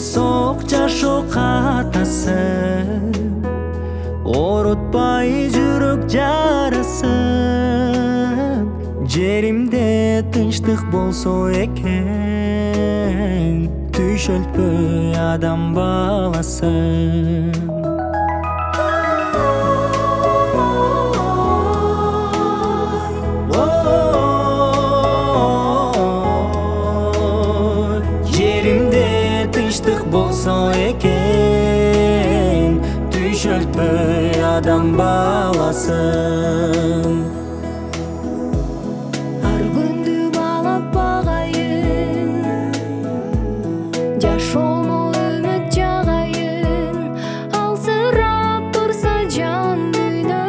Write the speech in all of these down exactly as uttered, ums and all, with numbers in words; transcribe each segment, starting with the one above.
болсок жашоо катасын, оорутпай жүрөк жарасын. Жеримде тынчтык болсо экен, түшөлтпөй адам баласын. Тынчтык болсо экен, түшөлтпөй адам баласын. Ар күндү баалап багайын, жашоомо үмүт жагайын. Алсырап турса жан дүйнө,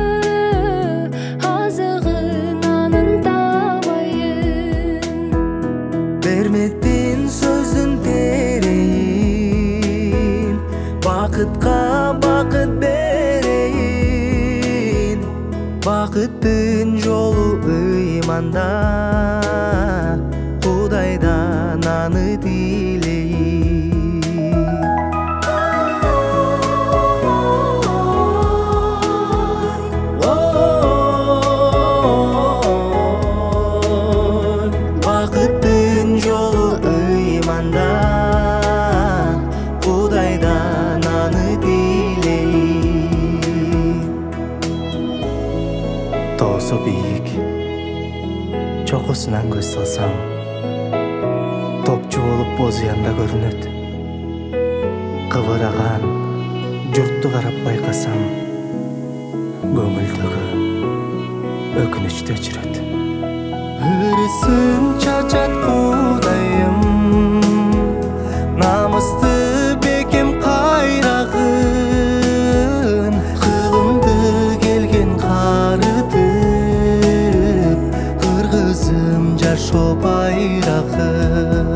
азыгын анын табайын. Бермедин сөздүн терейин, бакытка бакыт берейин. Бакыттын жолу ыйманда, Кудайдан аны тилейин. Бакыттын жолу ыйманда, Кудайдан аны тилейин. Тоосу бийик, чокусунан көз салсам, топчу болуп боз уянда көрүнөт. Кыбыраган журтту карап байкасам, көңүлдөгү өкүнүчтө жүрөт. Ырысын чачат Кудайым, намысты бекем кайрагын. Кылымды келген карытып, кыргызым жашоо байрагым.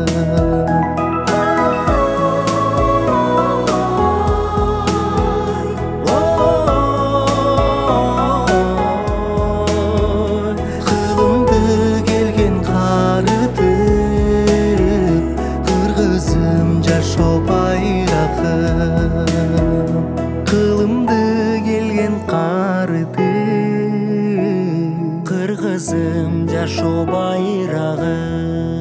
Кылымды келген карытып, кыргызым жашоо байрагым. Кылымды келген карытып, кыргызым жашоо байрагым.